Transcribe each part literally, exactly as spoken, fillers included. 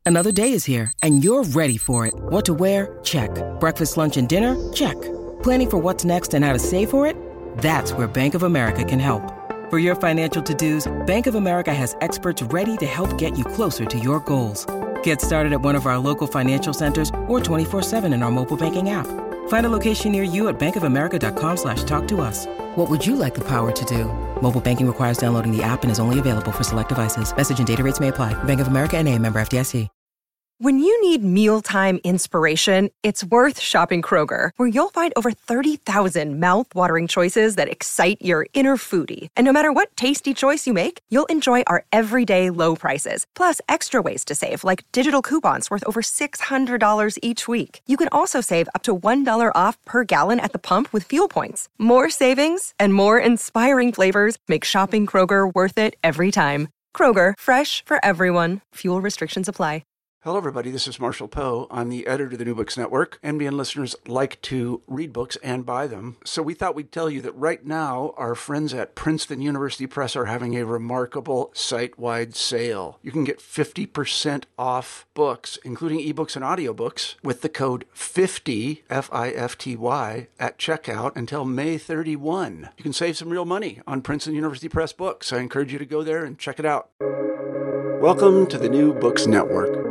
Another day is here, and you're ready for it. What to wear? Check. Breakfast, lunch, and dinner? Check. Planning for what's next and how to save for it? That's where Bank of America can help. For your financial to-dos, Bank of America has experts ready to help get you closer to your goals. Get started at one of our local financial centers or twenty-four seven in our mobile banking app. Find a location near you at bankofamerica.com slash talk to us. What would you like the power to do? Mobile banking requires downloading the app and is only available for select devices. Message and data rates may apply. Bank of America N A, member F D I C. When you need mealtime inspiration, it's worth shopping Kroger, where you'll find over thirty thousand mouth-watering choices that excite your inner foodie. And no matter what tasty choice you make, you'll enjoy our everyday low prices, plus extra ways to save, like digital coupons worth over six hundred dollars each week. You can also save up to one dollar off per gallon at the pump with fuel points. More savings and more inspiring flavors make shopping Kroger worth it every time. Kroger, fresh for everyone. Fuel restrictions apply. Hello, everybody. This is Marshall Poe. I'm the editor of the New Books Network. N B N listeners like to read books and buy them. So we thought we'd tell you that right now, our friends at Princeton University Press are having a remarkable site-wide sale. You can get fifty percent off books, including ebooks and audiobooks, with the code fifty, F I F T Y, at checkout until May thirty-first. You can save some real money on Princeton University Press books. I encourage you to go there and check it out. Welcome to the New Books Network.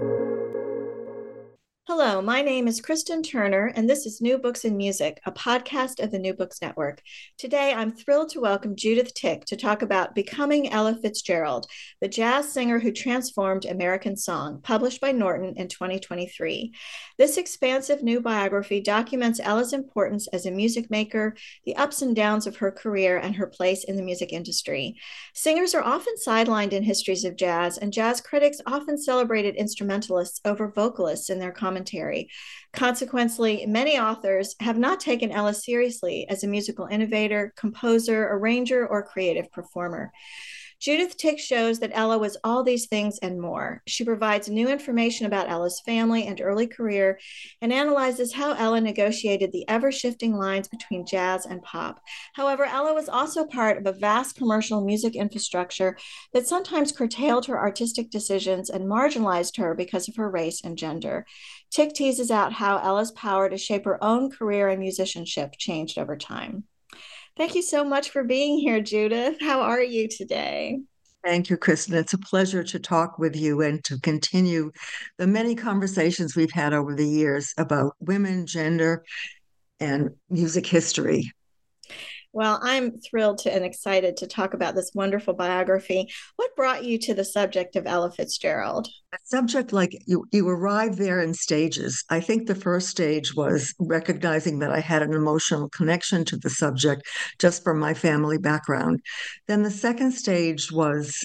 Hello, my name is Kristen Turner, and this is New Books in Music, a podcast of the New Books Network. Today, I'm thrilled to welcome Judith Tick to talk about Becoming Ella Fitzgerald, the jazz singer who transformed American song, published by Norton in twenty twenty-three. This expansive new biography documents Ella's importance as a music maker, the ups and downs of her career, and her place in the music industry. Singers are often sidelined in histories of jazz, and jazz critics often celebrated instrumentalists over vocalists in their commentary. Consequently, many authors have not taken Ella seriously as a musical innovator, composer, arranger, or creative performer. Judith Tick shows that Ella was all these things and more. She provides new information about Ella's family and early career and analyzes how Ella negotiated the ever-shifting lines between jazz and pop. However, Ella was also part of a vast commercial music infrastructure that sometimes curtailed her artistic decisions and marginalized her because of her race and gender. Tick teases out how Ella's power to shape her own career and musicianship changed over time. Thank you so much for being here, Judith. How are you today? Thank you, Kristen. It's a pleasure to talk with you and to continue the many conversations we've had over the years about women, gender, and music history. Well, I'm thrilled to and excited to talk about this wonderful biography. What brought you to the subject of Ella Fitzgerald? A subject like you, you arrive there in stages. I think the first stage was recognizing that I had an emotional connection to the subject just from my family background. Then the second stage was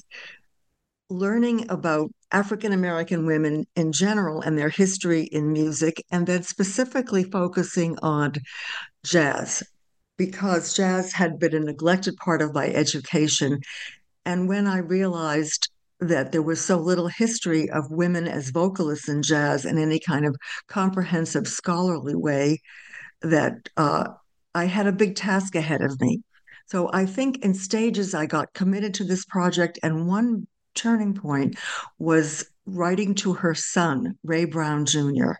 learning about African-American women in general and their history in music, and then specifically focusing on jazz, because jazz had been a neglected part of my education. And when I realized that there was so little history of women as vocalists in jazz in any kind of comprehensive scholarly way, that uh, I had a big task ahead of me. So I think in stages I got committed to this project, and one turning point was writing to her son, Ray Brown Junior,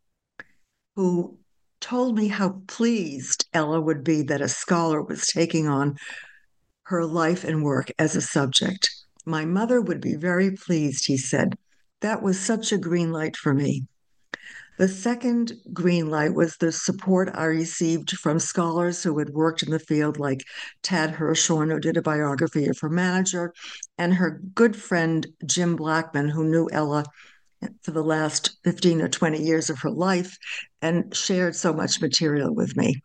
who told me how pleased Ella would be that a scholar was taking on her life and work as a subject. My mother would be very pleased, he said. That was such a green light for me. The second green light was the support I received from scholars who had worked in the field, like Tad Hirshhorn, who did a biography of her manager, and her good friend, Jim Blackman, who knew Ella for the last fifteen or twenty years of her life and shared so much material with me.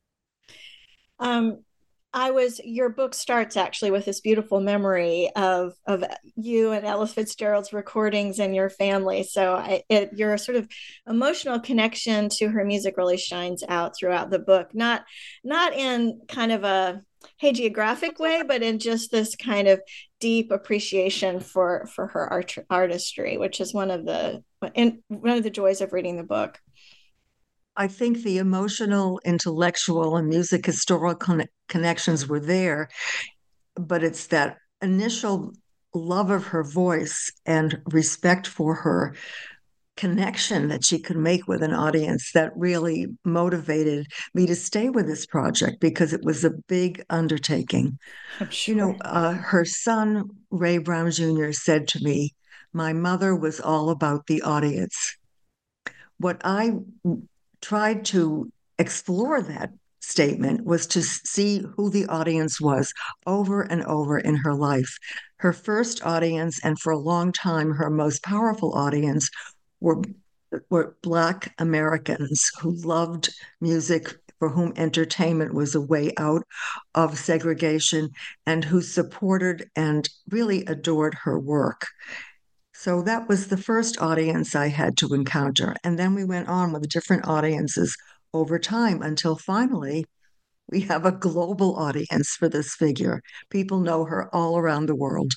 Um, I was, your book starts actually with this beautiful memory of, of you and Ella Fitzgerald's recordings and your family. So I, it, your sort of emotional connection to her music really shines out throughout the book, not, not in kind of a hagiographic way, but in just this kind of deep appreciation for, for her art, artistry, which is one of the, in, one of the joys of reading the book. I think the emotional, intellectual, and music historical con- connections were there, but it's that initial love of her voice and respect for her connection that she could make with an audience that really motivated me to stay with this project because it was a big undertaking. I'm sure. You know, uh, her son, Ray Brown Junior, said to me, "My mother was all about the audience." What I tried to explore that statement was to see who the audience was over and over in her life. Her first audience, and for a long time, her most powerful audience, were, were Black Americans who loved music, for whom entertainment was a way out of segregation, and who supported and really adored her work. So that was the first audience I had to encounter. And then we went on with different audiences over time until finally we have a global audience for this figure. People know her all around the world.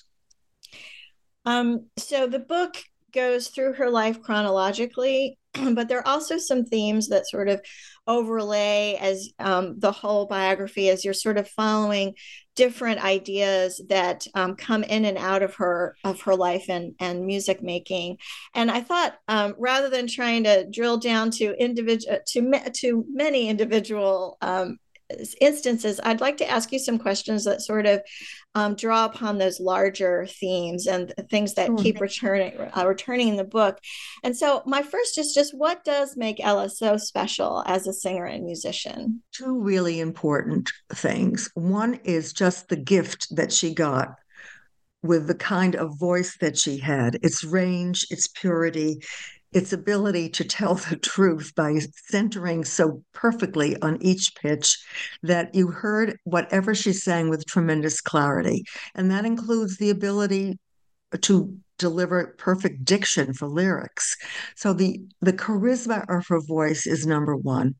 Um, so the book goes through her life chronologically, but there are also some themes that sort of overlay as um, the whole biography, as you're sort of following different ideas that um, come in and out of her of her life and and music making. And I thought, um, rather than trying to drill down to individual to to many individual um, instances, I'd like to ask you some questions that sort of um, draw upon those larger themes and things that Sure. keep returning uh, returning in the book. And so my first is just, what does make Ella so special as a singer and musician? Two really important things. One is just the gift that she got with the kind of voice that she had, its range, its purity, its ability to tell the truth by centering so perfectly on each pitch that you heard whatever she sang with tremendous clarity. And that includes the ability to deliver perfect diction for lyrics. So the, the charisma of her voice is number one.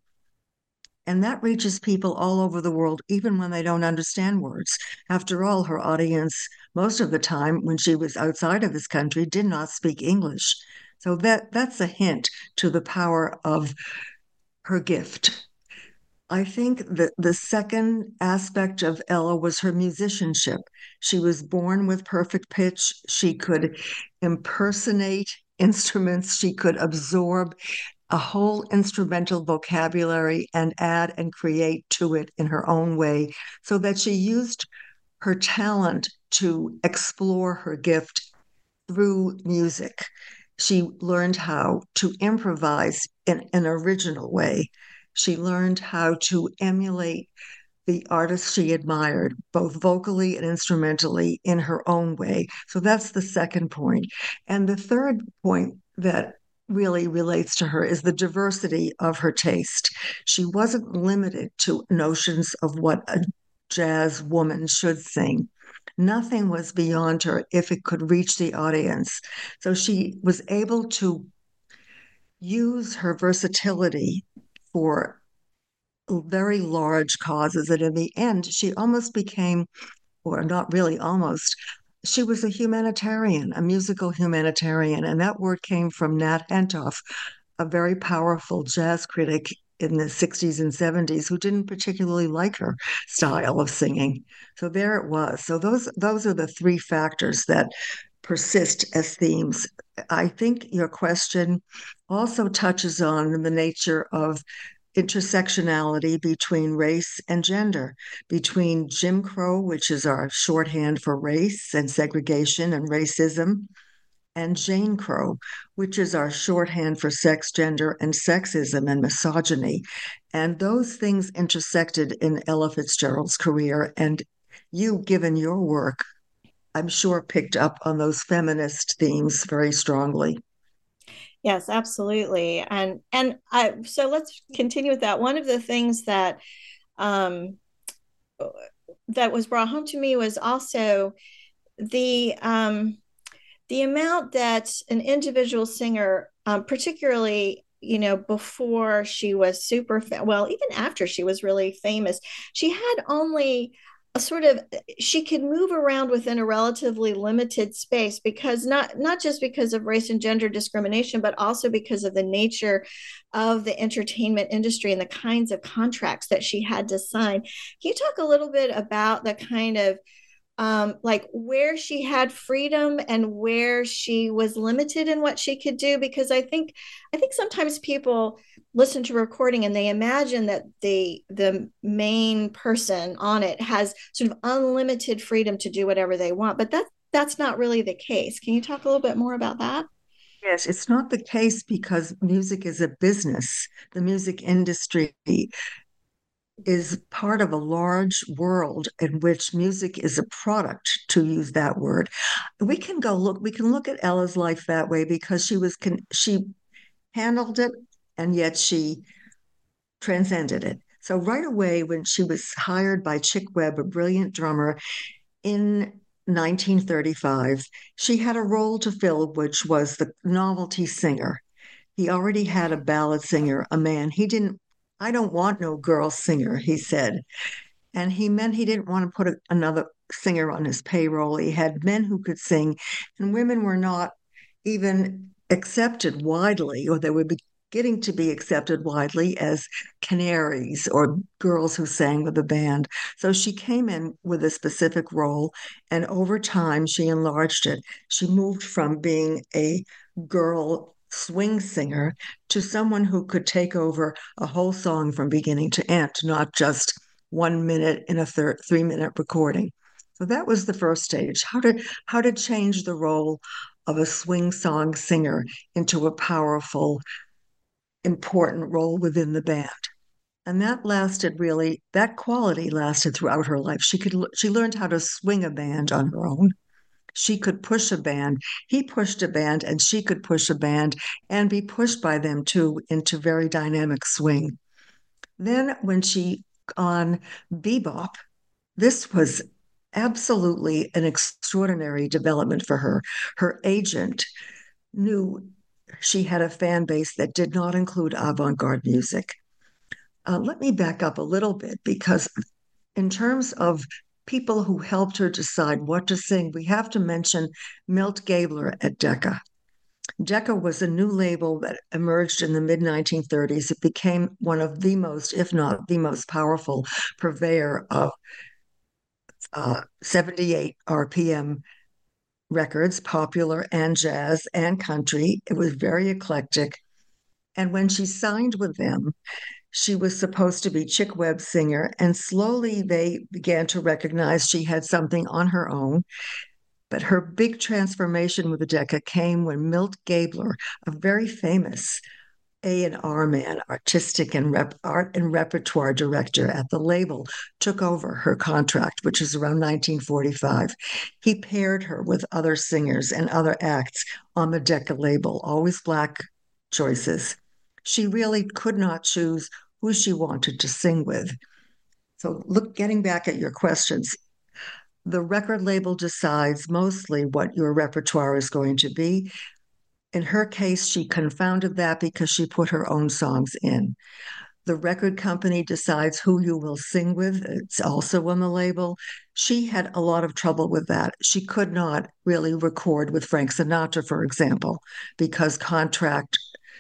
And that reaches people all over the world, even when they don't understand words. After all, her audience, most of the time when she was outside of this country, did not speak English. So that that's a hint to the power of her gift. I think that the second aspect of Ella was her musicianship. She was born with perfect pitch. She could impersonate instruments. She could absorb a whole instrumental vocabulary and add and create to it in her own way, so that she used her talent to explore her gift through music. She learned how to improvise in an original way. She learned how to emulate the artists she admired, both vocally and instrumentally, in her own way. So that's the second point. And the third point that really relates to her is the diversity of her taste. She wasn't limited to notions of what a jazz woman should sing. Nothing was beyond her if it could reach the audience. So she was able to use her versatility for very large causes. And in the end, she almost became, or not really almost, she was a humanitarian, a musical humanitarian. And that word came from Nat Hentoff, a very powerful jazz critic in the sixties and seventies who didn't particularly like her style of singing. So there it was. So those those are the three factors that persist as themes. I think your question also touches on the nature of intersectionality between race and gender, between Jim Crow, which is our shorthand for race and segregation and racism, and Jane Crow, which is our shorthand for sex, gender, and sexism and misogyny. And those things intersected in Ella Fitzgerald's career. And you, given your work, I'm sure picked up on those feminist themes very strongly. Yes, absolutely. And and I so let's continue with that. One of the things that um, that was brought home to me was also the um, the amount that an individual singer, um, particularly, you know, before she was super, fa- well, even after she was really famous, she had only a sort of, she could move around within a relatively limited space, because not, not just because of race and gender discrimination, but also because of the nature of the entertainment industry and the kinds of contracts that she had to sign. Can you talk a little bit about the kind of um, like where she had freedom and where she was limited in what she could do. Because I think I think sometimes people listen to a recording and they imagine that the the main person on it has sort of unlimited freedom to do whatever they want, but that that's not really the case. Can you talk a little bit more about that? Yes, it's not the case because music is a business. The music industry is part of a large world in which music is a product, to use that word. We can go look, we can look at Ella's life that way because she was, she handled it and yet she transcended it. So right away, when she was hired by Chick Webb, a brilliant drummer, in nineteen thirty-five, she had a role to fill, which was the novelty singer. He already had a ballad singer, a man. He didn't, I don't want no girl singer, he said. And he meant he didn't want to put a, another singer on his payroll. He had men who could sing, and women were not even accepted widely, or they would be getting to be accepted widely as canaries or girls who sang with a band. So she came in with a specific role, and over time she enlarged it. She moved from being a girl swing singer to someone who could take over a whole song from beginning to end, not just one minute in a third, three minute recording. So that was the first stage. How to how to change the role of a swing song singer into a powerful, important role within the band. And that lasted really, that quality lasted throughout her life. She could she learned how to swing a band on her own. She could push a band. He pushed a band, and she could push a band and be pushed by them too into very dynamic swing. Then when she on bebop, this was absolutely an extraordinary development for her. Her agent knew she had a fan base that did not include avant-garde music. Uh, let me back up a little bit because in terms of people who helped her decide what to sing, we have to mention Milt Gabler at Decca. Decca was a new label that emerged in the mid nineteen thirties. It became one of the most, if not the most powerful purveyor of uh, seventy-eight R P M records, popular and jazz and country. It was very eclectic. And when she signed with them, she was supposed to be Chick Webb's singer, and slowly they began to recognize she had something on her own. But her big transformation with the Decca came when Milt Gabler, a very famous A and R man, artistic and rep, art and repertoire director at the label, took over her contract, which is around nineteen forty-five. He paired her with other singers and other acts on the Decca label, always Black choices. She really could not choose who she wanted to sing with. So, look, getting back at your questions, the record label decides mostly what your repertoire is going to be. In her case, she confounded that because she put her own songs in. The record company decides who you will sing with. It's also on the label. She had a lot of trouble with that. She could not really record with Frank Sinatra, for example, because contract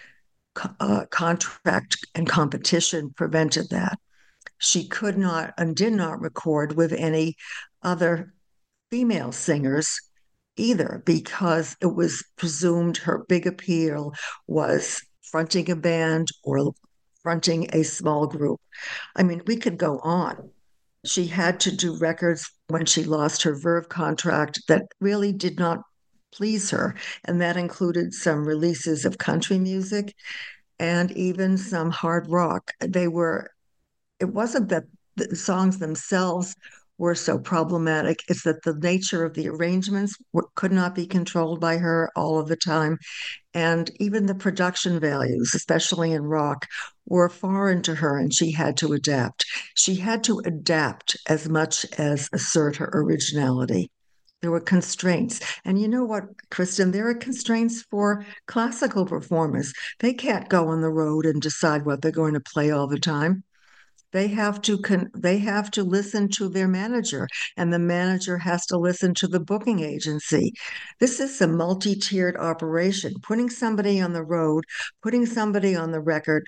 uh, contract and competition prevented that. She could not and did not record with any other female singers either because it was presumed her big appeal was fronting a band or fronting a small group. I mean, we could go on. She had to do records when she lost her Verve contract that really did not please her. And that included some releases of country music and even some hard rock. They were, it wasn't that the songs themselves were so problematic. It's that the nature of the arrangements were, could not be controlled by her all of the time. And even the production values, especially in rock, were foreign to her, and she had to adapt. She had to adapt as much as assert her originality. There were constraints. And you know what, Kristen? There are constraints for classical performers. They can't go on the road and decide what they're going to play all the time. They have to con- they have to listen to their manager, and the manager has to listen to the booking agency. This is a multi-tiered operation. Putting somebody on the road, putting somebody on the record,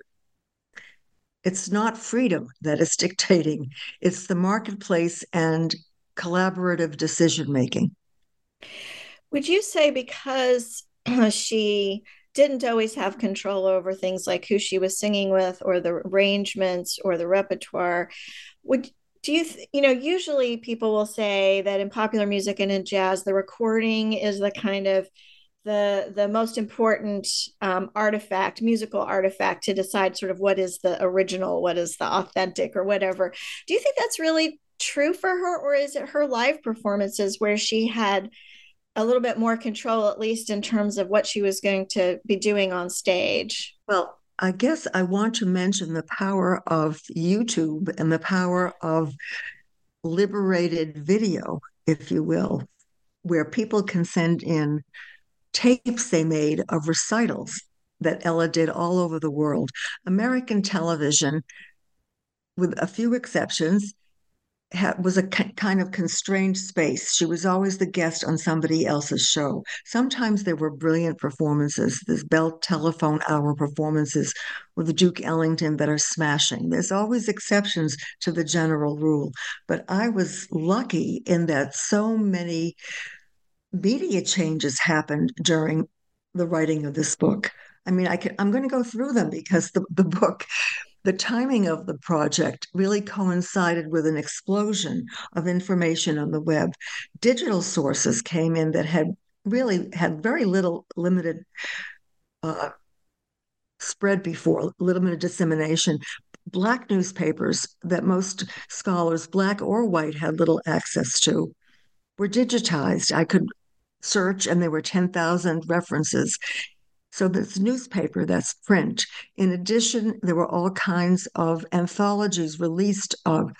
it's not freedom that is dictating. It's the marketplace and collaborative decision making. Would you say because she didn't always have control over things like who she was singing with or the arrangements or the repertoire, would do you th- you know usually people will say that in popular music and in jazz the recording is the kind of the the most important um, artifact, musical artifact, to decide sort of what is the original, what is the authentic, or whatever. Do you think that's really true for her, or is it her live performances where she had a little bit more control, at least in terms of what she was going to be doing on stage? Well, I guess I want to mention the power of YouTube and the power of liberated video, if you will, where people can send in tapes they made of recitals that Ella did all over the world. American television, with a few exceptions, was a kind of constrained space. She was always the guest on somebody else's show. Sometimes there were brilliant performances. There's Bell Telephone Hour performances with Duke Ellington that are smashing. There's always exceptions to the general rule. But I was lucky in that so many media changes happened during the writing of this book. I mean, I can, I'm going to go through them because the, the book, the timing of the project really coincided with an explosion of information on the web. Digital sources came in that had really had very little limited uh, spread before, limited dissemination. Black newspapers that most scholars, Black or white, had little access to were digitized. I could search and there were ten thousand references. So this newspaper, that's print. In addition, there were all kinds of anthologies released of,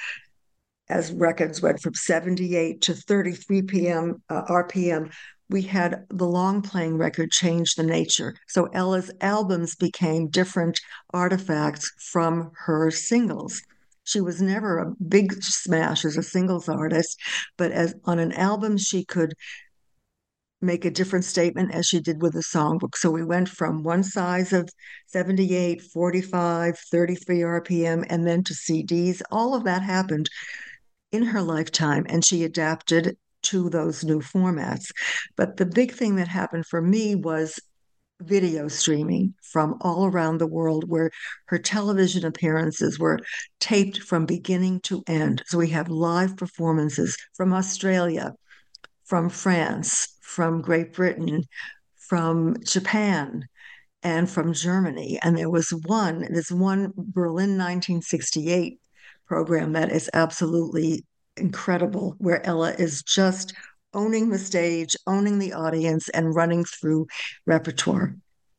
as records went from seventy-eight to thirty-three P M uh, R P M. We had the long playing record change the nature. So Ella's albums became different artifacts from her singles. She was never a big smash as a singles artist, but as on an album, she could make a different statement as she did with the songbook. So we went from one size of seventy-eight, forty-five, thirty-three R P M, and then to C Ds. All of that happened in her lifetime, and she adapted to those new formats. But the big thing that happened for me was video streaming from all around the world, where her television appearances were taped from beginning to end. So we have live performances from Australia, from France, from Great Britain, from Japan, and from Germany. And there was one, there's one Berlin nineteen sixty-eight program that is absolutely incredible, where Ella is just owning the stage, owning the audience, and running through repertoire.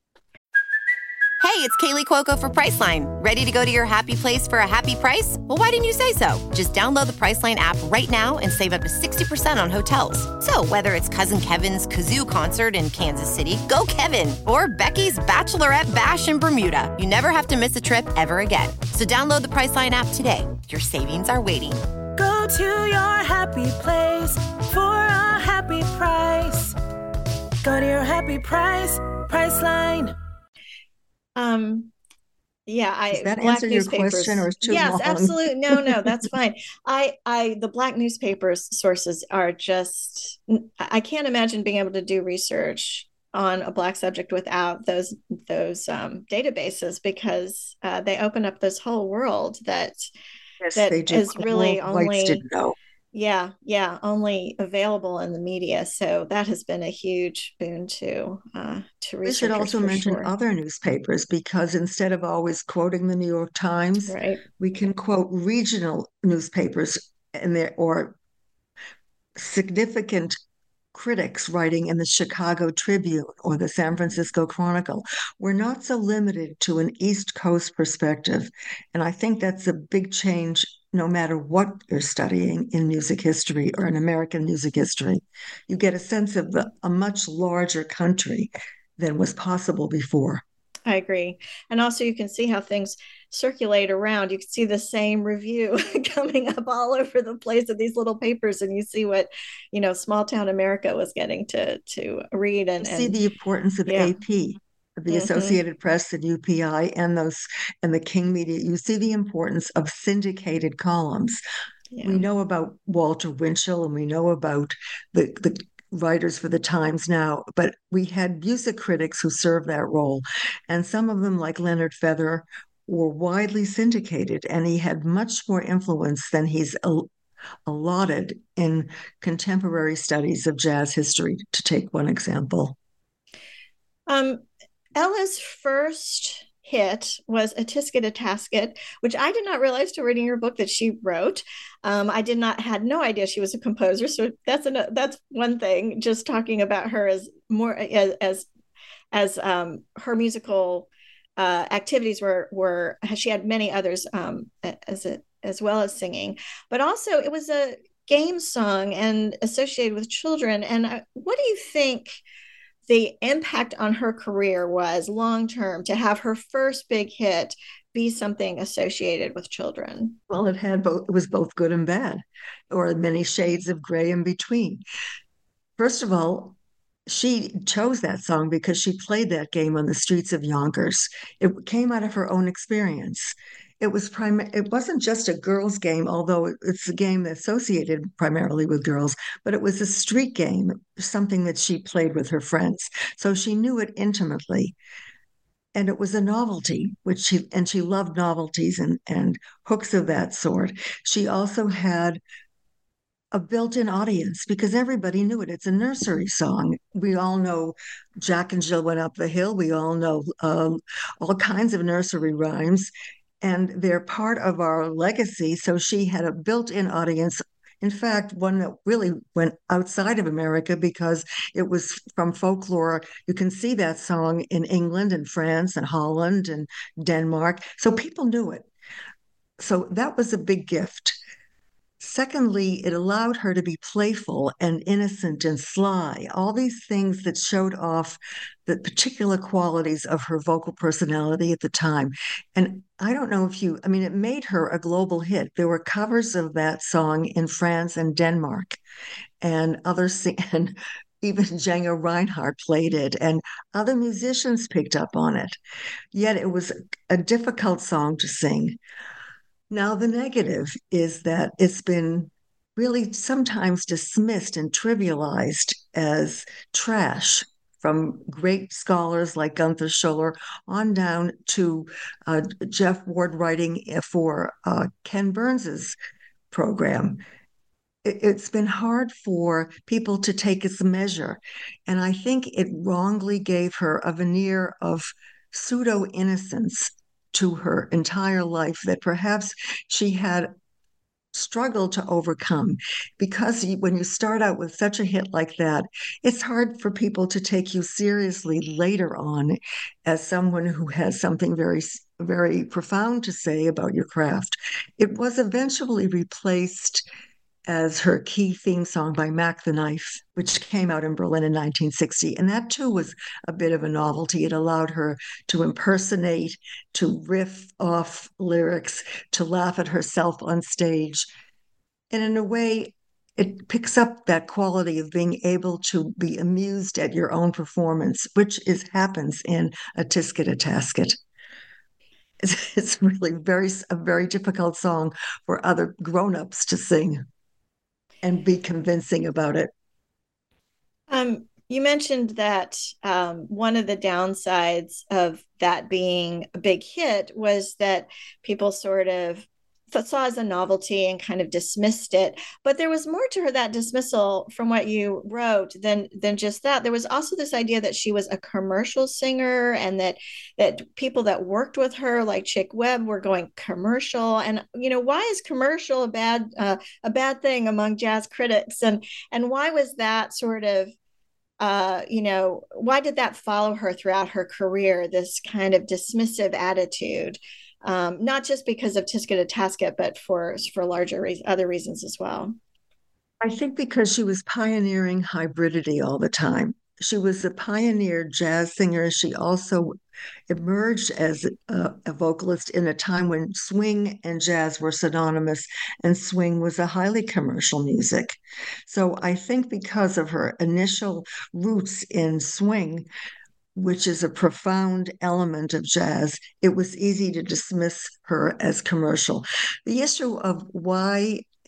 Hey, it's Kaylee Cuoco for Priceline. Ready to go to your happy place for a happy price? Well, why didn't you say so? Just download the Priceline app right now and save up to sixty percent on hotels. So whether it's Cousin Kevin's Kazoo Concert in Kansas City, go Kevin, or Becky's Bachelorette Bash in Bermuda, you never have to miss a trip ever again. So download the Priceline app today. Your savings are waiting. Go to your happy place for a happy price. Go to your happy price, Priceline. Um, yeah, I Does that black answer your newspapers. question, or is too Yes, long? absolutely. No, no, that's fine. I, I, the black newspapers sources are just, I can't imagine being able to do research on a black subject without those those um, databases, because uh, they open up this whole world that Yes, that they do. is really All whites only didn't know. yeah, yeah, only available in the media. So that has been a huge boon to uh, to We should researchers also for mention sure. other newspapers, because instead of always quoting the New York Times, Right. we can quote regional newspapers and their or significant critics writing in the Chicago Tribune or the San Francisco Chronicle. We're not so limited to an East Coast perspective. And I think that's a big change no matter what you're studying in music history or in American music history. You get a sense of the, a much larger country than was possible before. I agree. And also you can see how things circulate around. You can see the same review coming up all over the place of these little papers, and you see what, you know, small town America was getting to to read. And, you see and the importance of yeah. A P, the Mm-hmm. Associated Press and U P I, and those and the King Media. You see the importance of syndicated columns. Yeah. We know about Walter Winchell and we know about the, the writers for the Times now, but we had music critics who served that role. And some of them, like Leonard Feather, were widely syndicated, and he had much more influence than he's al- allotted in contemporary studies of jazz history, to take one example. Um, Ella's first hit was A Tisket a Tasket, which I did not realize till reading your book that she wrote. Um, I did not had no idea she was a composer. So that's an, that's one thing. Just talking about her as more as as, as um, her musical uh, activities were were she had many others um, as a, as well as singing, but also it was a game song and associated with children. And I, what do you think the impact on her career was long term to have her first big hit be something associated with children? Well, it had both, it was both good and bad, or many shades of gray in between. First of all, she chose that song because she played that game on the streets of Yonkers. It came out of her own experience. It was prim- it wasn't just a girls' game, although it's a game associated primarily with girls, but it was a street game, something that she played with her friends. So she knew it intimately. And it was a novelty, which she and she loved novelties and, and hooks of that sort. She also had a built-in audience because everybody knew it. It's a nursery song. We all know Jack and Jill went up the hill. We all know um, all kinds of nursery rhymes, and they're part of our legacy. So she had a built-in audience. In fact, one that really went outside of America because it was from folklore. You can see that song in England and France and Holland and Denmark. So people knew it. So that was a big gift. Secondly, it allowed her to be playful and innocent and sly, all these things that showed off the particular qualities of her vocal personality at the time. And I don't know if you, I mean, it made her a global hit. There were covers of that song in France and Denmark, and others, and even Django Reinhardt played it, and other musicians picked up on it. Yet it was a difficult song to sing. Now, the negative is that it's been really sometimes dismissed and trivialized as trash from great scholars like Gunther Schuller on down to uh, Jeff Ward writing for uh, Ken Burns's program. It, it's been hard for people to take its measure. And I think it wrongly gave her a veneer of pseudo innocence to her entire life that perhaps she had struggled to overcome because when you start out with such a hit like that, it's hard for people to take you seriously later on as someone who has something very very profound to say about your craft. It was eventually replaced as her key theme song by Mac the Knife, which came out in Berlin in nineteen sixty. And that too was a bit of a novelty. It allowed her to impersonate, to riff off lyrics, to laugh at herself on stage. And in a way, it picks up that quality of being able to be amused at your own performance, which is happens in A Tisket a Tasket. It's, it's really very a very difficult song for other grown-ups to sing and be convincing about it. Um, you mentioned that um, one of the downsides of that being a big hit was that people sort of saw as a novelty and kind of dismissed it. But there was more to her that dismissal from what you wrote than than just that. There was also this idea that she was a commercial singer and that that people that worked with her, like Chick Webb, were going commercial. And you know, why is commercial a bad uh, a bad thing among jazz critics? And and why was that sort of uh, you know, why did that follow her throughout her career? This kind of dismissive attitude. Um, not just because of Tisket a Tasket, but for for larger re- other reasons as well. I think because she was pioneering hybridity all the time. She was a pioneer jazz singer. She also emerged as a, a vocalist in a time when swing and jazz were synonymous, and swing was a highly commercial music. So I think because of her initial roots in swing, which is a profound element of jazz, it was easy to dismiss her as commercial. The issue of why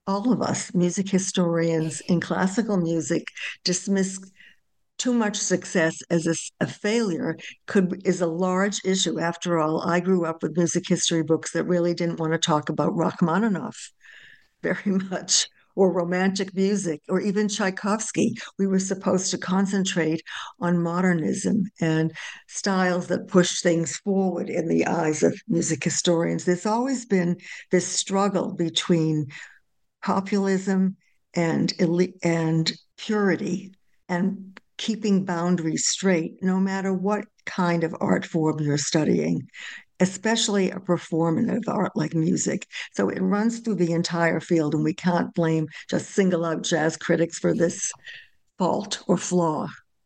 all of us, music historians in classical music, dismiss too much success as a, a failure could is a large issue. After all, I grew up with music history books that really didn't want to talk about Rachmaninoff very much, or romantic music, or even Tchaikovsky. We were supposed to concentrate on modernism and styles that push things forward in the eyes of music historians. There's always been this struggle between populism and elite and purity and keeping boundaries straight, no matter what kind of art form you're studying, especially a performative art like music. So it runs through the entire field, and we can't blame, just single out jazz critics for this fault or flaw.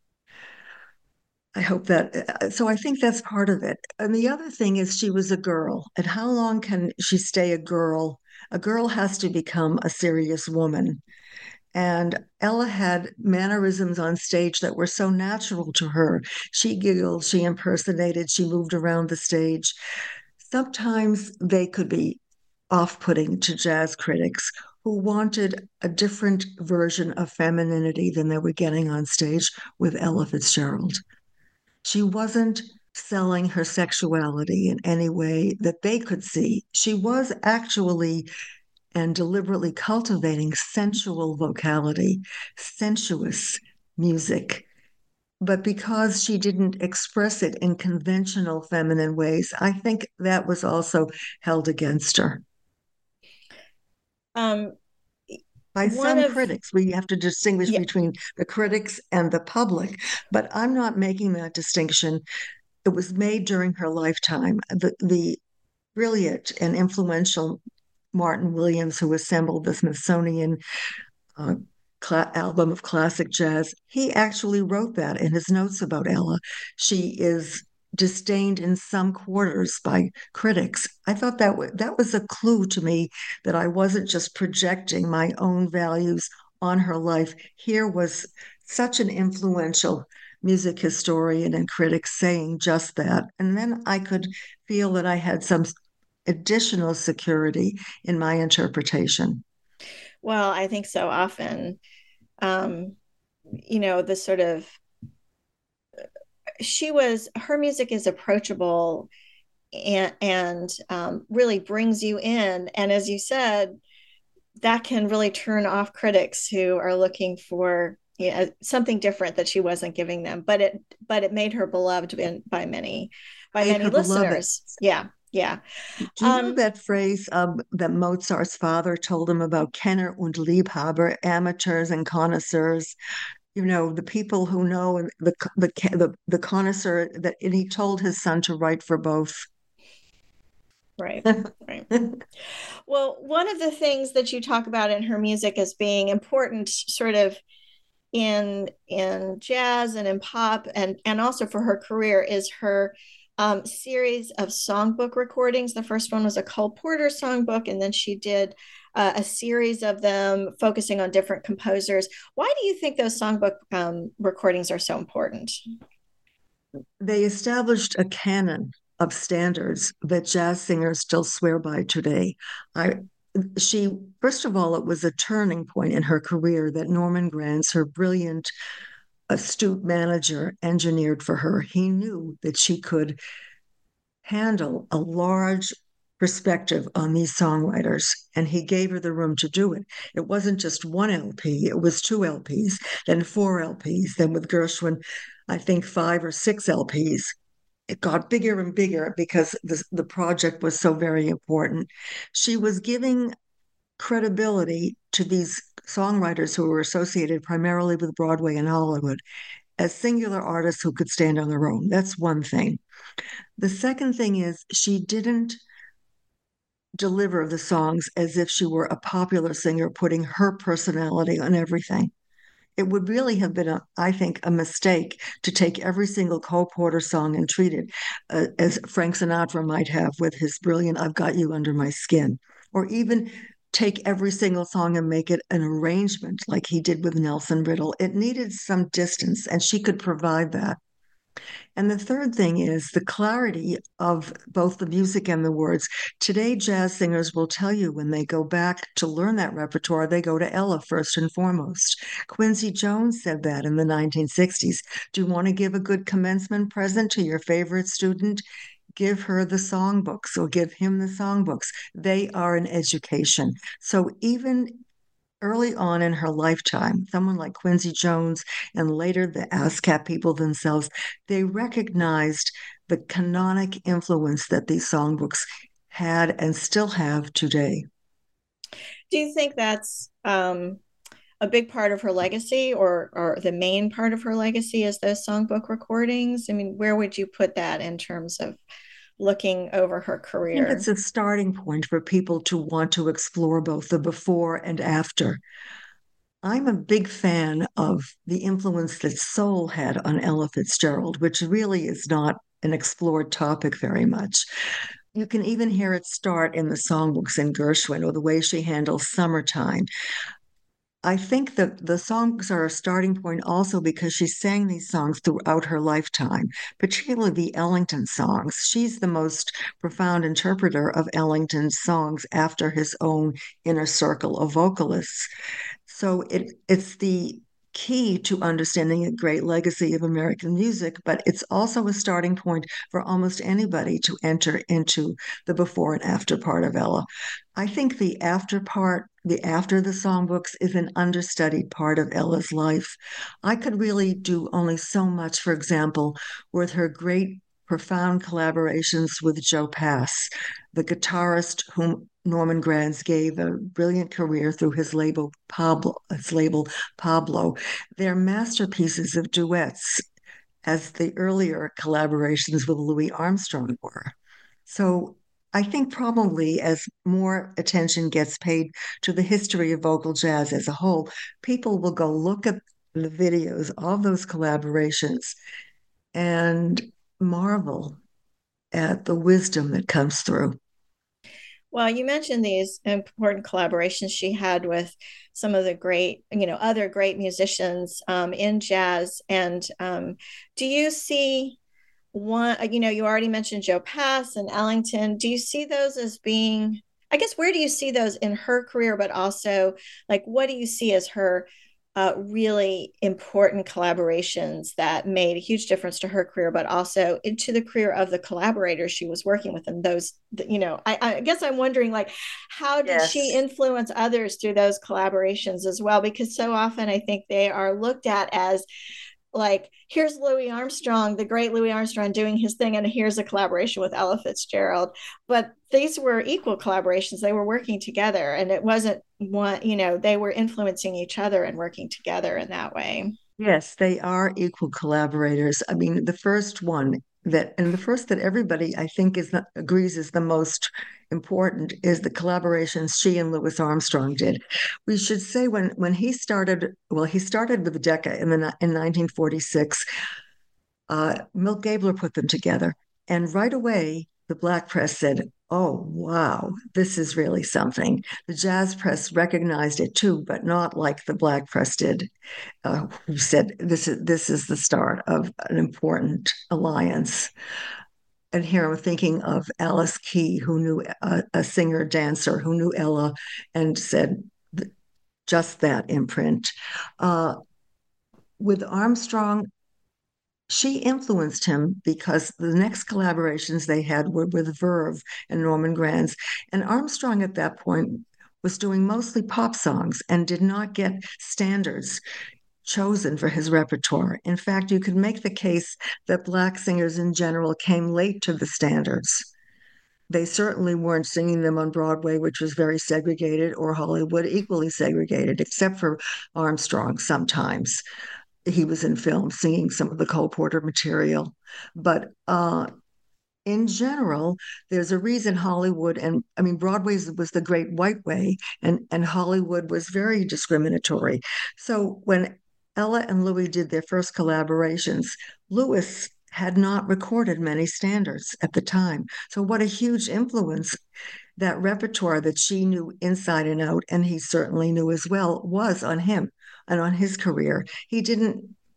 I hope that, so I think that's part of it. And the other thing is she was a girl. And how long can she stay a girl? A girl has to become a serious woman. And Ella had mannerisms on stage that were so natural to her. She giggled, she impersonated, she moved around the stage. Sometimes they could be off-putting to jazz critics who wanted a different version of femininity than they were getting on stage with Ella Fitzgerald. She wasn't selling her sexuality in any way that they could see. She was actually and deliberately cultivating sensual vocality, sensuous music. But because she didn't express it in conventional feminine ways, I think that was also held against her. Um, By some of, critics, we have to distinguish yeah. between the critics and the public, but I'm not making that distinction. It was made during her lifetime. The, the brilliant and influential Martin Williams, who assembled the Smithsonian uh, cl- album of classic jazz, he actually wrote that in his notes about Ella. She is disdained in some quarters by critics. I thought that w- that was a clue to me that I wasn't just projecting my own values on her life. Here was such an influential music historian and critic saying just that. And then I could feel that I had some additional security in my interpretation. Well, I think so often, um, you know, the sort of, she was, her music is approachable and, and um, really brings you in. And as you said, that can really turn off critics who are looking for, you know, something different that she wasn't giving them. But it, but it made her beloved in, by many, by made many listeners. Beloved. Yeah. Yeah. Do you um, know that phrase um, that Mozart's father told him about Kenner und Liebhaber, amateurs and connoisseurs? You know, the people who know, and the the the, the connoisseur, that, and he told his son to write for both. Right, right. Well, one of the things that you talk about in her music as being important, sort of in in jazz and in pop, and and also for her career, is her Um, series of songbook recordings. The first one was a Cole Porter songbook, and then she did uh, a series of them focusing on different composers. Why do you think those songbook um, recordings are so important? They established a canon of standards that jazz singers still swear by today. I she first of all, it was a turning point in her career that Norman Granz, her brilliant astute manager, engineered for her. He knew that she could handle a large perspective on these songwriters, and he gave her the room to do it. It wasn't just one L P, it was two L Ps, then four L Ps, then with Gershwin, I think five or six L Ps. It got bigger and bigger because the, the project was so very important. She was giving credibility to these songwriters who were associated primarily with Broadway and Hollywood as singular artists who could stand on their own. That's one thing. The second thing is she didn't deliver the songs as if she were a popular singer, putting her personality on everything. It would really have been, a, I think, a mistake to take every single Cole Porter song and treat it uh, as Frank Sinatra might have with his brilliant I've Got You Under My Skin, or even take every single song and make it an arrangement like he did with Nelson Riddle. It needed some distance, and she could provide that. And the third thing is the clarity of both the music and the words. Today, jazz singers will tell you when they go back to learn that repertoire, they go to Ella first and foremost. Quincy Jones said that in the nineteen sixties. Do you want to give a good commencement present to your favorite student? Give her the songbooks or give him the songbooks. They are an education. So even early on in her lifetime, someone like Quincy Jones and later the ASCAP people themselves, they recognized the canonic influence that these songbooks had and still have today. Do you think that's um, a big part of her legacy, or, or the main part of her legacy is those songbook recordings? I mean, where would you put that in terms of looking over her career? I think it's a starting point for people to want to explore both the before and after. I'm a big fan of the influence that soul had on Ella Fitzgerald, which really is not an explored topic very much. You can even hear it start in the songbooks in Gershwin, or the way she handles Summertime. I think that the songs are a starting point also because she sang these songs throughout her lifetime, particularly the Ellington songs. She's the most profound interpreter of Ellington's songs after his own inner circle of vocalists. So it, it's the key to understanding a great legacy of American music, but it's also a starting point for almost anybody to enter into the before and after part of Ella. I think the after part, the after the songbooks, is an understudied part of Ella's life. I could really do only so much, for example, with her great, profound collaborations with Joe Pass, the guitarist whom Norman Granz gave a brilliant career through his label Pablo, his label Pablo. They're masterpieces of duets, as the earlier collaborations with Louis Armstrong were. So I think probably as more attention gets paid to the history of vocal jazz as a whole, people will go look at the videos of those collaborations and marvel at the wisdom that comes through. Well, you mentioned these important collaborations she had with some of the great, you know, other great musicians um, in jazz. And um, do you see one, you know, you already mentioned Joe Pass and Ellington. Do you see those as being, I guess, where do you see those in her career, but also like, what do you see as her uh, really important collaborations that made a huge difference to her career, but also into the career of the collaborators she was working with? And those, you know, I, I guess I'm wondering, like, how did yes. she influence others through those collaborations as well? Because so often I think they are looked at as like, here's Louis Armstrong, the great Louis Armstrong doing his thing, and here's a collaboration with Ella Fitzgerald. But these were equal collaborations. They were working together, and it wasn't one, you know, they were influencing each other and working together in that way. Yes, they are equal collaborators. I mean, the first one that, and the first that everybody, I think, is the, agrees is the most important is the collaborations she and Louis Armstrong did. We should say when when he started, well, he started with Decca in the in nineteen forty-six. Uh, Milt Gabler put them together, and right away the black press said, "Oh, wow, this is really something." The jazz press recognized it too, but not like the black press did, uh, who said this is this is the start of an important alliance. And here I'm thinking of Alice Key, who knew a, a singer dancer who knew Ella and said just that imprint. Uh, with Armstrong, she influenced him because the next collaborations they had were with Verve and Norman Granz. And Armstrong at that point was doing mostly pop songs and did not get standards chosen for his repertoire. In fact, you could make the case that black singers in general came late to the standards. They certainly weren't singing them on Broadway, which was very segregated, or Hollywood, equally segregated, except for Armstrong sometimes. He was in film singing some of the Cole Porter material. But uh, in general, there's a reason Hollywood, and I mean, Broadway was the great white way, and, and Hollywood was very discriminatory. So when Ella and Louis did their first collaborations, Louis had not recorded many standards at the time. So what a huge influence that repertoire that she knew inside and out, and he certainly knew as well, was on him and on his career. He didn't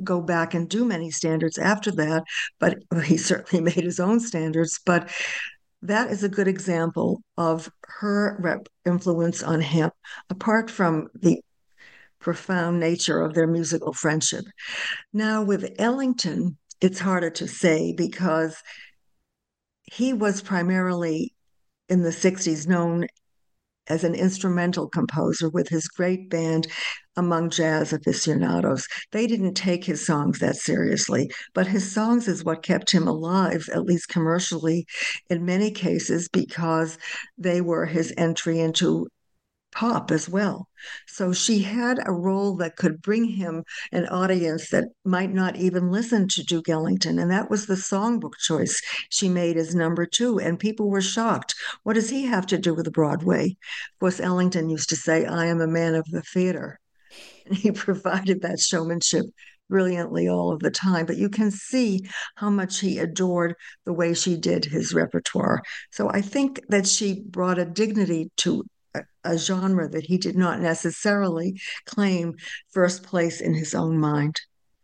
go back and do many standards after that, but he certainly made his own standards. But that is a good example of her rep influence on him, apart from the profound nature of their musical friendship. Now, with Ellington, it's harder to say because he was primarily in the sixties known as an instrumental composer with his great band among jazz aficionados. They didn't take his songs that seriously, but his songs is what kept him alive, at least commercially, in many cases, because they were his entry into pop as well. So she had a role that could bring him an audience that might not even listen to Duke Ellington. And that was the songbook choice she made as number two. And people were shocked. What does he have to do with Broadway? Of course, Ellington used to say, I am a man of the theater. And he provided that showmanship brilliantly all of the time. But you can see how much he adored the way she did his repertoire. So I think that she brought a dignity to a genre that he did not necessarily claim first place in his own mind.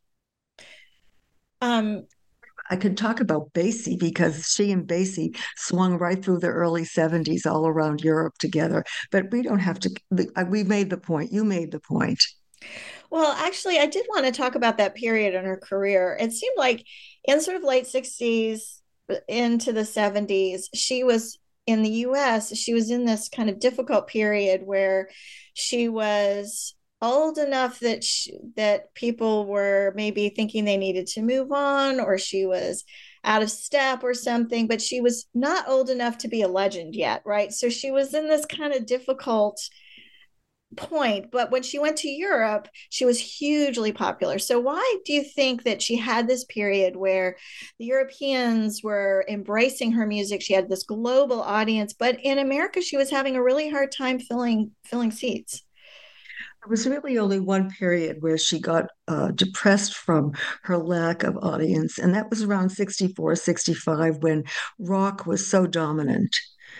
Um, I could talk about Basie because she and Basie swung right through the early seventies all around Europe together. But we don't have to, we made the point. You made the point. Well, actually, I did want to talk about that period in her career. It seemed like in sort of late sixties into the seventies, she was in the U S, she was in this kind of difficult period where she was old enough that she, that people were maybe thinking they needed to move on, or she was out of step or something, but she was not old enough to be a legend yet, right? So she was in this kind of difficult point, but when she went to Europe, she was hugely popular. So why do you think that she had this period where the Europeans were embracing her music? She had this global audience, but in America, she was having a really hard time filling filling seats. There was really only one period where she got uh, depressed from her lack of audience, and that was around sixty-four, sixty-five, when rock was so dominant.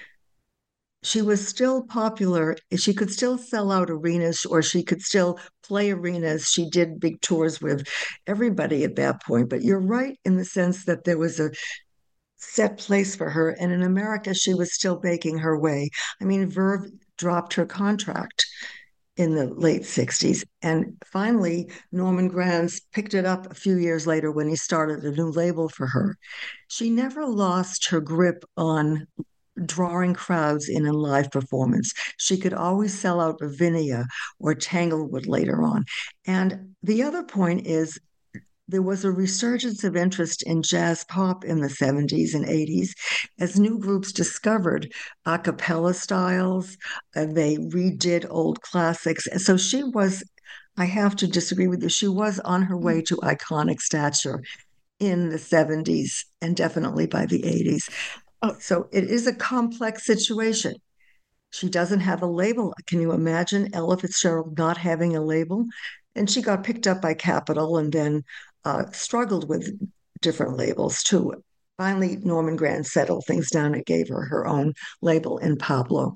She was still popular. She could still sell out arenas, or she could still play arenas. She did big tours with everybody at that point. But you're right in the sense that there was a set place for her. And in America, she was still making her way. I mean, Verve dropped her contract in the late sixties. And finally, Norman Granz picked it up a few years later when he started a new label for her. She never lost her grip on drawing crowds in a live performance. She could always sell out Ravinia or Tanglewood later on. And the other point is there was a resurgence of interest in jazz pop in the seventies and eighties as new groups discovered a cappella styles. Uh, they redid old classics. So she was, I have to disagree with you, she was on her way to iconic stature in the seventies and definitely by the eighties. Oh. So it is a complex situation. She doesn't have a label. Can you imagine Ella Fitzgerald not having a label? And she got picked up by Capitol and then uh, struggled with different labels too. Finally, Norman Granz settled things down and gave her her own label in Pablo.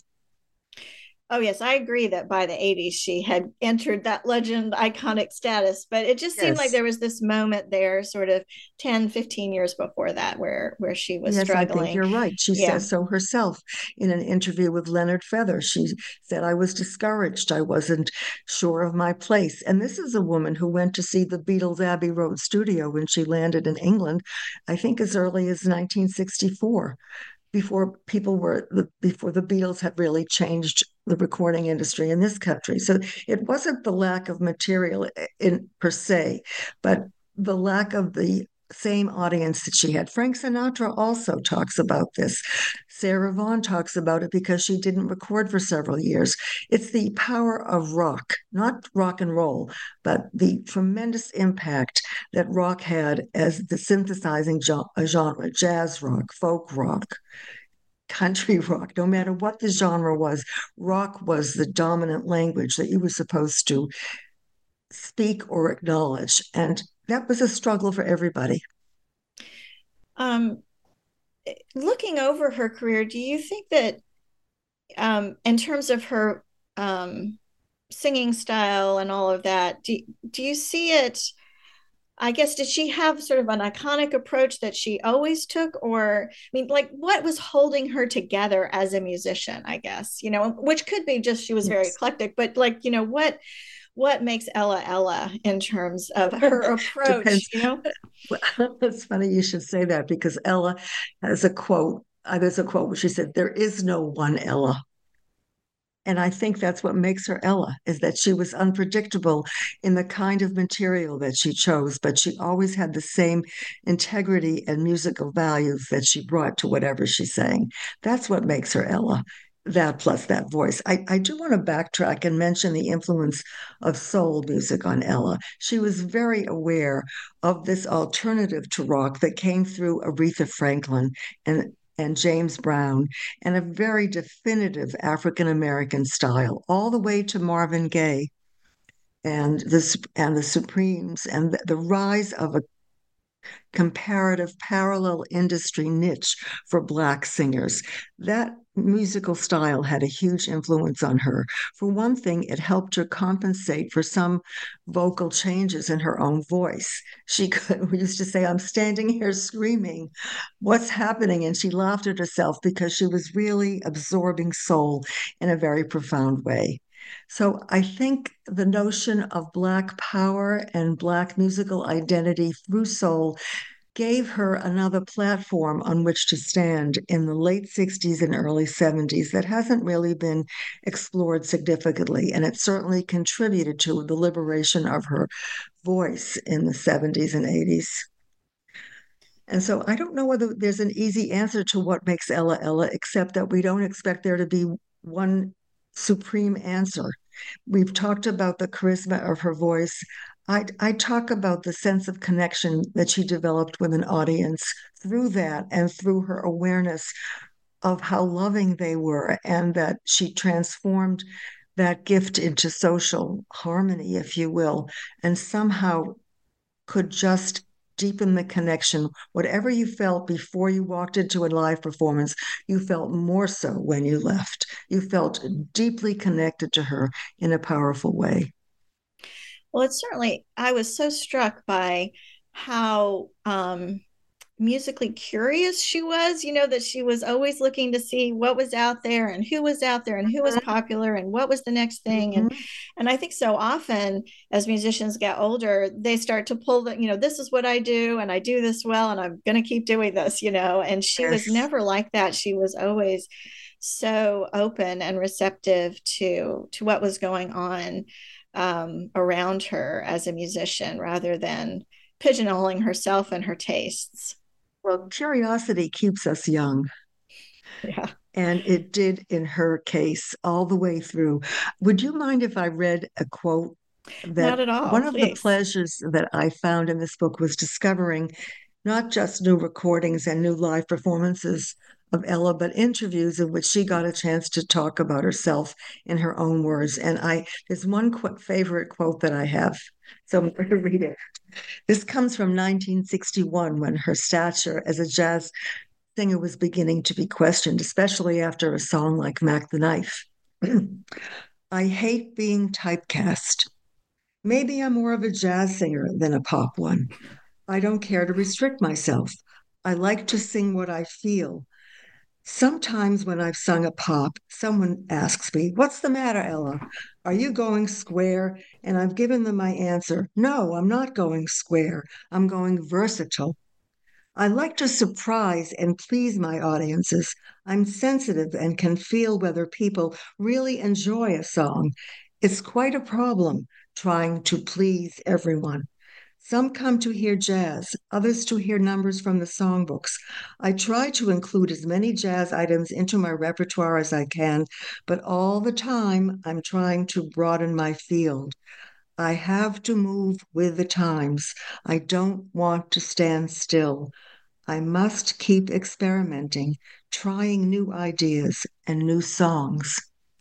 Oh, yes, I agree that by the eighties, she had entered that legend iconic status, but it just seemed yes. like there was this moment there sort of ten, fifteen years before that where, where she was yes, struggling. I think you're right. She yeah. says so herself in an interview with Leonard Feather. She said, I was discouraged. I wasn't sure of my place. And this is a woman who went to see the Beatles' Abbey Road studio when she landed in England, I think as early as nineteen sixty-four. Before people were, before the Beatles had really changed the recording industry in this country. So it wasn't the lack of material in per se, but the lack of the same audience that she had. Frank Sinatra also talks about this. Sarah Vaughan talks about it because she didn't record for several years. It's the power of rock, not rock and roll, but the tremendous impact that rock had as the synthesizing genre, jazz rock, folk rock, country rock, no matter what the genre was, rock was the dominant language that you were supposed to speak or acknowledge. And that was a struggle for everybody. Um, looking over her career, do you think that um, in terms of her um, singing style and all of that, do, do you see it I guess, did she have sort of an iconic approach that she always took? Or, I mean, like, what was holding her together as a musician, I guess, you know, which could be just she was very Yes. eclectic, but like, you know, what what makes Ella Ella in terms of her approach, Depends. you know? Well, it's funny you should say that because Ella has a quote. Uh, there's a quote where she said, "There is no one Ella." And I think that's what makes her Ella, is that she was unpredictable in the kind of material that she chose, but she always had the same integrity and musical values that she brought to whatever she sang. That's what makes her Ella. That plus that voice. I, I do want to backtrack and mention the influence of soul music on Ella. She was very aware of this alternative to rock that came through Aretha Franklin and and James Brown, and a very definitive African American style, all the way to Marvin Gaye and the and the Supremes, and the, the rise of a comparative parallel industry niche for Black singers. That musical style had a huge influence on her. For one thing, it helped her compensate for some vocal changes in her own voice. She could, we used to say, "I'm standing here screaming, what's happening?" And she laughed at herself because she was really absorbing soul in a very profound way. So I think the notion of Black power and Black musical identity through soul gave her another platform on which to stand in the late sixties and early seventies that hasn't really been explored significantly. And it certainly contributed to the liberation of her voice in the seventies and eighties. And so I don't know whether there's an easy answer to what makes Ella Ella, except that we don't expect there to be one supreme answer. We've talked about the charisma of her voice. I, I talk about the sense of connection that she developed with an audience through that and through her awareness of how loving they were, and that she transformed that gift into social harmony, if you will, and somehow could just deepen the connection. Whatever you felt before you walked into a live performance, you felt more so when you left. You felt deeply connected to her in a powerful way. Well, it's certainly, I was so struck by how um, musically curious she was, you know, that she was always looking to see what was out there and who was out there and who was popular and what was the next thing. Mm-hmm. And and I think so often as musicians get older, they start to pull the, you know, this is what I do and I do this well and I'm going to keep doing this, you know, and she Yes. was never like that. She was always so open and receptive to to what was going on um, around her as a musician rather than pigeonholing herself and her tastes. Well, curiosity keeps us young. Yeah. And it did in her case all the way through. Would you mind if I read a quote? Not That at all, one of the please. pleasures that I found in this book was discovering not just new recordings and new live performances of Ella, but interviews in which she got a chance to talk about herself in her own words. And I, there's one qu- favorite quote that I have, so I'm going to read it. This comes from nineteen sixty-one, when her stature as a jazz singer was beginning to be questioned, especially after a song like Mac the Knife. "I hate being typecast. Maybe I'm more of a jazz singer than a pop one. I don't care to restrict myself. I like to sing what I feel. Sometimes when I've sung a pop, someone asks me, 'What's the matter, Ella? Are you going square?' And I've given them my answer, 'No, I'm not going square. I'm going versatile.' I like to surprise and please my audiences. I'm sensitive and can feel whether people really enjoy a song. It's quite a problem trying to please everyone. Some come to hear jazz, others to hear numbers from the songbooks. I try to include as many jazz items into my repertoire as I can, but all the time I'm trying to broaden my field. I have to move with the times. I don't want to stand still. I must keep experimenting, trying new ideas and new songs."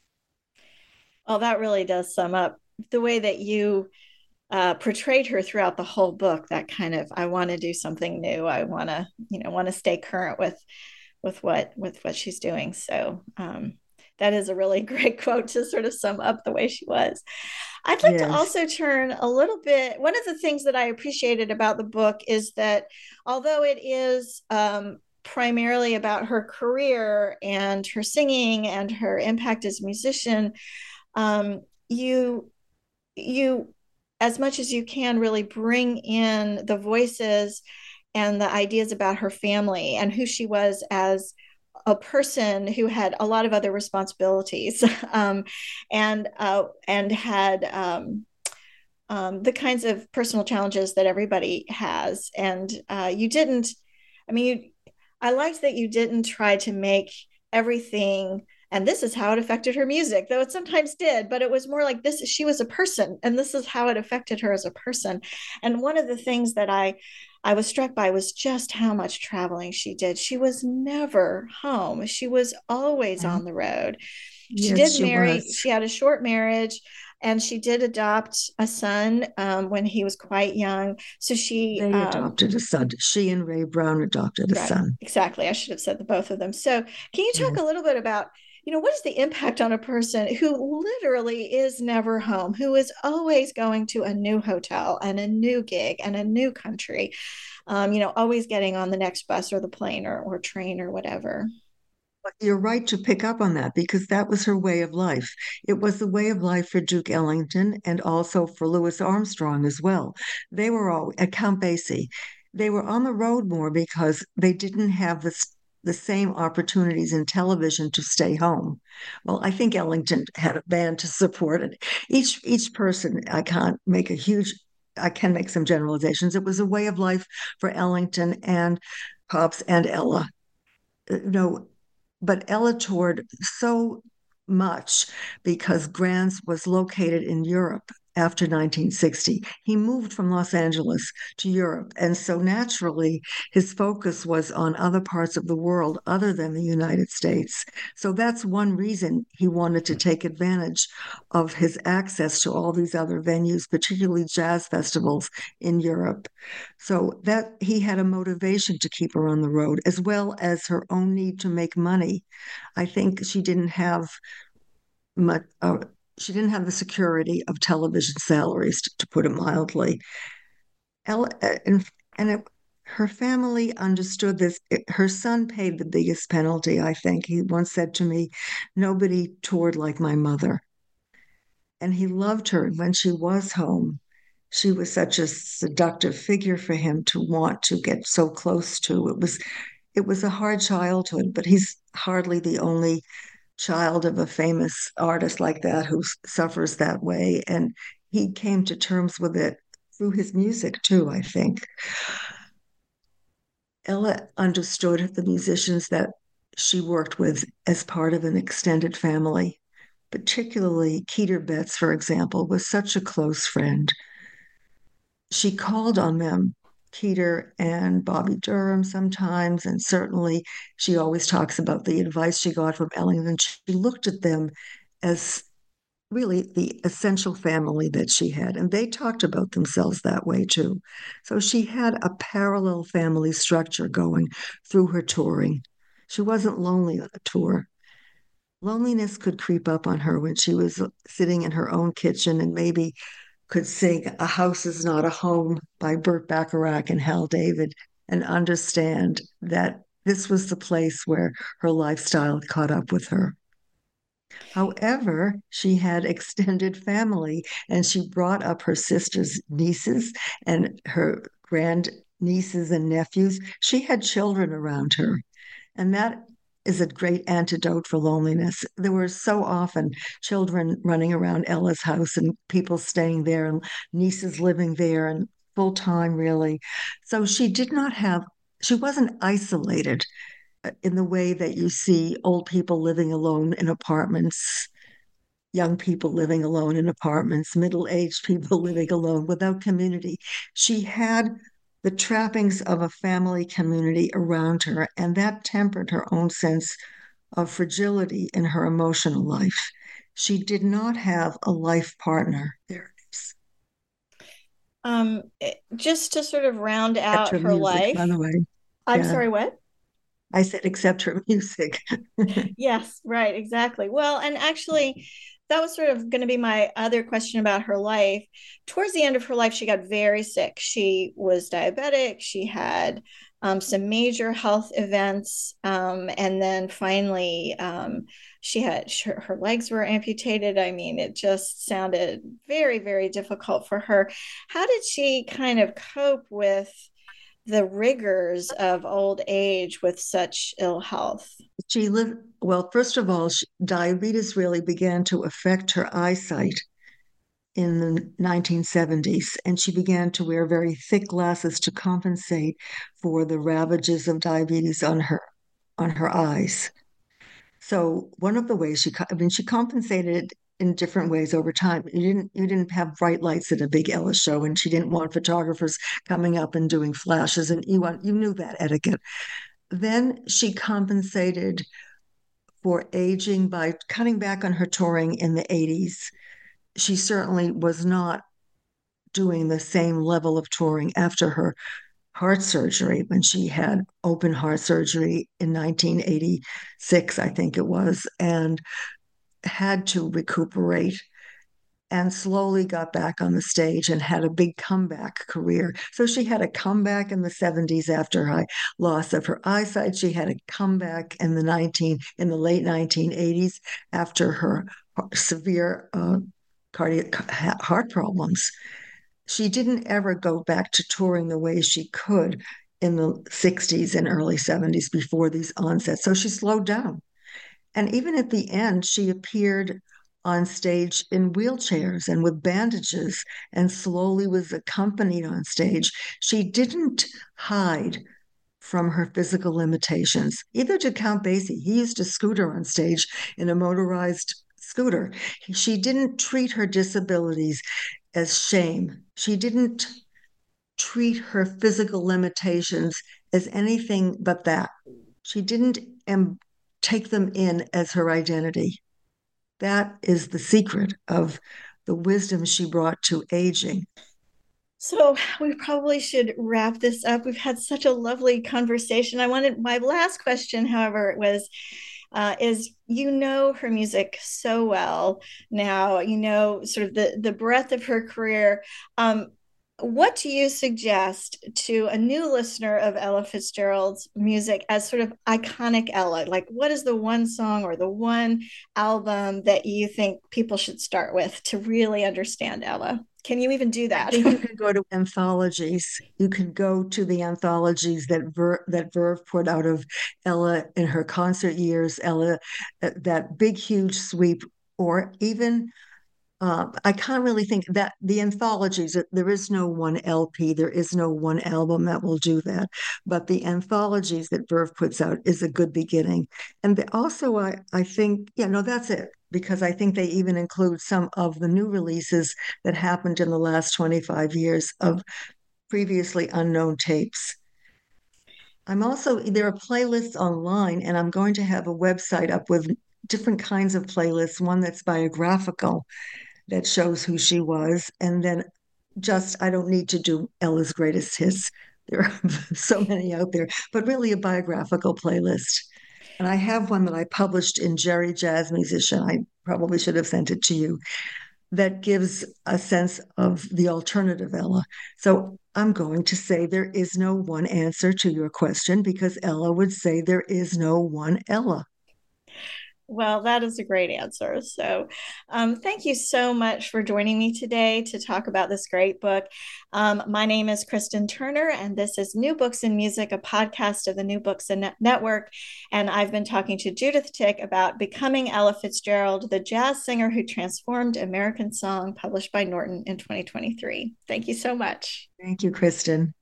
Well, that really does sum up the way that you uh, portrayed her throughout the whole book. That kind of, I want to do something new. I want to, you know, want to stay current with with what with what she's doing. So um, that is a really great quote to sort of sum up the way she was. I'd like to Yes. also turn a little bit. One of the things that I appreciated about the book is that although it is um, primarily about her career and her singing and her impact as a musician, um, you you as much as you can really bring in the voices and the ideas about her family and who she was as a person who had a lot of other responsibilities um, and uh, and had um, um, the kinds of personal challenges that everybody has. And uh, you didn't, I mean, you, I liked that you didn't try to make everything, and this is how it affected her music, though it sometimes did, but it was more like this, she was a person, and this is how it affected her as a person. And one of the things that I I was struck by was just how much traveling she did. She was never home. She was always on the road. She Yes, did she marry, was. she had a short marriage, and she did adopt a son um, when he was quite young. So she They um, adopted a son. She and Ray Brown adopted a right, son. exactly. I should have said the both of them. So can you talk Yes. a little bit about, you know, what is the impact on a person who literally is never home, who is always going to a new hotel and a new gig and a new country, um, you know, always getting on the next bus or the plane or, or train or whatever? But you're right to pick up on that because that was her way of life. It was the way of life for Duke Ellington and also for Louis Armstrong as well. They were all at Count Basie. They were on the road more because they didn't have this the same opportunities in television to stay home. Well, I think Ellington had a band to support it. Each each person, I can't make a huge I can make some generalizations. It was a way of life for Ellington and Pops and Ella. Uh, No, but Ella toured so much because Grans was located in Europe after nineteen sixty. He moved from Los Angeles to Europe. And so naturally, his focus was on other parts of the world other than the United States. So that's one reason he wanted to take advantage of his access to all these other venues, particularly jazz festivals in Europe. So that he had a motivation to keep her on the road, as well as her own need to make money. I think she didn't have much. Uh, she didn't have the security of television salaries, to, to put it mildly. Ella, uh, and and it, her family understood this. It- her son paid the biggest penalty, I think. He once said to me, "Nobody toured like my mother." And he loved her. And when she was home, she was such a seductive figure for him to want to get so close to. It was it was a hard childhood, but he's hardly the only child of a famous artist like that who suffers that way. And he came to terms with it through his music too, I think. Ella understood the musicians that she worked with as part of an extended family, particularly Keter Betts, for example, was such a close friend. She called on them, Keter and Bobby Durham sometimes, and certainly she always talks about the advice she got from Ellington. She looked at them as really the essential family that she had, and they talked about themselves that way too. So she had a parallel family structure going through her touring. She wasn't lonely on a tour. Loneliness could creep up on her when she was sitting in her own kitchen and maybe could sing A House Is Not a Home by Burt Bacharach and Hal David and understand that this was the place where her lifestyle caught up with her. However, she had extended family and she brought up her sister's nieces and her grand nieces and nephews. She had children around her. And that is a great antidote for loneliness. There were so often children running around Ella's house and people staying there and nieces living there and full time, really. So she did not have, she wasn't isolated in the way that you see old people living alone in apartments, young people living alone in apartments, middle aged people living alone without community. She had the trappings of a family community around her, and that tempered her own sense of fragility in her emotional life. She did not have a life partner. There it is. Um, just to sort of round Kept out her her music, by life. the way. I'm Yeah. sorry, what? I said, except her music. Yes, right, exactly. Well, and actually, that was sort of going to be my other question about her life. Towards the end of her life, she got very sick. She was diabetic. She had um, some major health events. Um, and then finally, um, she had her, her legs were amputated. I mean, it just sounded very, very difficult for her. How did she kind of cope with the rigors of old age with such ill health? She lived, well, first of all, she, diabetes really began to affect her eyesight in the nineteen seventies, and she began to wear very thick glasses to compensate for the ravages of diabetes on her on her eyes. So one of the ways she, I mean, she compensated in different ways over time. You didn't you didn't have bright lights at a big Ella show, and she didn't want photographers coming up and doing flashes, and you want you knew that etiquette. Then she compensated for aging by cutting back on her touring in the eighties. She certainly was not doing the same level of touring after her heart surgery when she had open heart surgery in nineteen eighty-six, I think it was, and had to recuperate and slowly got back on the stage and had a big comeback career. So she had a comeback in the seventies after her loss of her eyesight. She had a comeback in the nineteen in the late nineteen eighties after her severe uh, cardiac heart problems. She didn't ever go back to touring the way she could in the sixties and early seventies before these onsets. So she slowed down. And even at the end, she appeared on stage in wheelchairs and with bandages and slowly was accompanied on stage. She didn't hide from her physical limitations. Either did Count Basie. He used a scooter on stage in a motorized scooter. She didn't treat her disabilities as shame. She didn't treat her physical limitations as anything but that. She didn't em- take them in as her identity. That is the secret of the wisdom she brought to aging. So we probably should wrap this up. We've had such a lovely conversation. I wanted my last question, however, was uh, is you know her music so well now, you know sort of the the breadth of her career. Um, what do you suggest to a new listener of Ella Fitzgerald's music as sort of iconic Ella? Like, what is the one song or the one album that you think people should start with to really understand Ella? Can you even do that? I think you can go to anthologies. You can go to the anthologies that Ver, that Verve put out of Ella in her concert years, Ella, that big, huge sweep, or even Uh, I can't really think that the anthologies, there is no one L P, there is no one album that will do that. But the anthologies that Verve puts out is a good beginning. And the, also, I, I think, yeah, no, that's it, because I think they even include some of the new releases that happened in the last twenty-five years of previously unknown tapes. I'm also, there are playlists online, and I'm going to have a website up with different kinds of playlists, one that's biographical that shows who she was. And then just, I don't need to do Ella's greatest hits. There are so many out there, but really a biographical playlist. And I have one that I published in Jerry Jazz Musician. I probably should have sent it to you. That gives a sense of the alternative Ella. So I'm going to say there is no one answer to your question because Ella would say there is no one Ella. Well, that is a great answer. So, um, thank you so much for joining me today to talk about this great book. Um, my name is Kristen Turner, and this is New Books in Music, a podcast of the New Books in Network. And I've been talking to Judith Tick about Becoming Ella Fitzgerald, the jazz singer who transformed American song, published by Norton in twenty twenty-three. Thank you so much. Thank you, Kristen.